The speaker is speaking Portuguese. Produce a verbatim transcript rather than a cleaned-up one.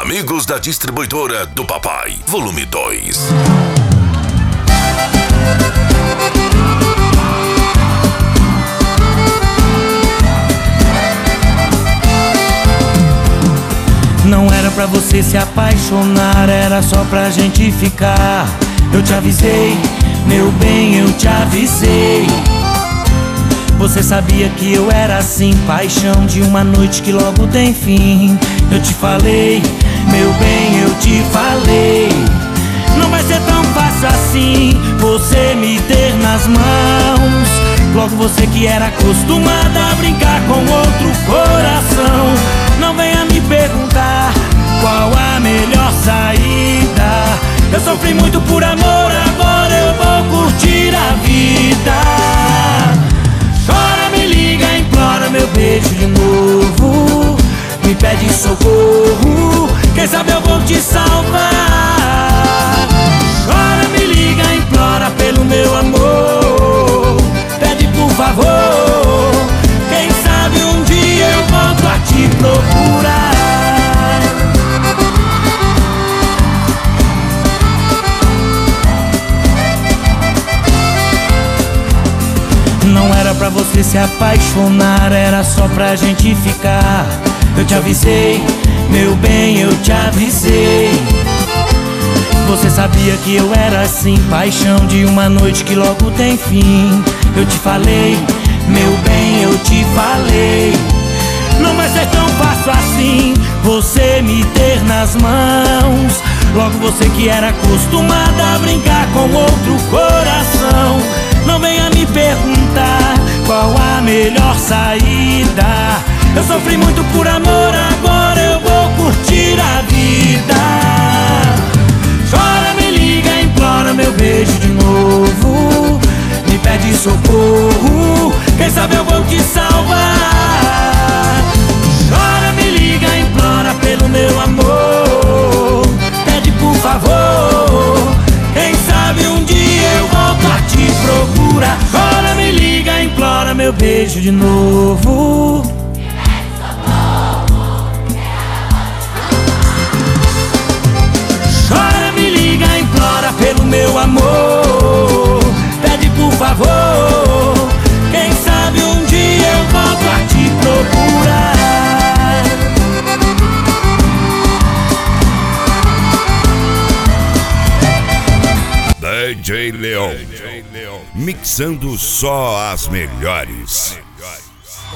Amigos da Distribuidora do Papai, volume dois. Não era pra você se apaixonar, era só pra gente ficar. Eu te avisei, meu bem, eu te avisei. Você sabia que eu era assim, paixão de uma noite que logo tem fim. Eu te falei, meu bem, eu te falei. Não vai ser tão fácil assim você me ter nas mãos. Logo você que era acostumada a brincar com outro coração. Não venha me perguntar qual a melhor saída. Eu sofri muito por amor, agora eu vou curtir a vida. Chora, me liga, implora meu beijo de novo. Me pede socorro, quem sabe eu vou te salvar. Chora, me liga, implora pelo meu amor. Pede por favor, quem sabe um dia eu volto a te procurar. Não era pra você se apaixonar, era só pra gente ficar. Eu te avisei, meu bem, eu te avisei. Você sabia que eu era assim, paixão de uma noite que logo tem fim. Eu te falei, meu bem, eu te falei. Não vai ser tão fácil assim você me ter nas mãos. Logo você que era acostumada a brincar com outro coração. Não venha me perguntar qual a melhor saída. Eu sofri muito por amor, agora eu vou curtir a vida. Chora, me liga, implora meu beijo de novo. Me pede socorro, quem sabe eu vou te salvar. Chora, me liga, implora pelo meu amor. Pede por favor, quem sabe um dia eu volto a te procurar. Chora, me liga, implora meu beijo de novo. Chora, me liga, implora pelo meu amor. Pede por favor, quem sabe um dia eu volto a te procurar. D J Leão, mixando só as melhores.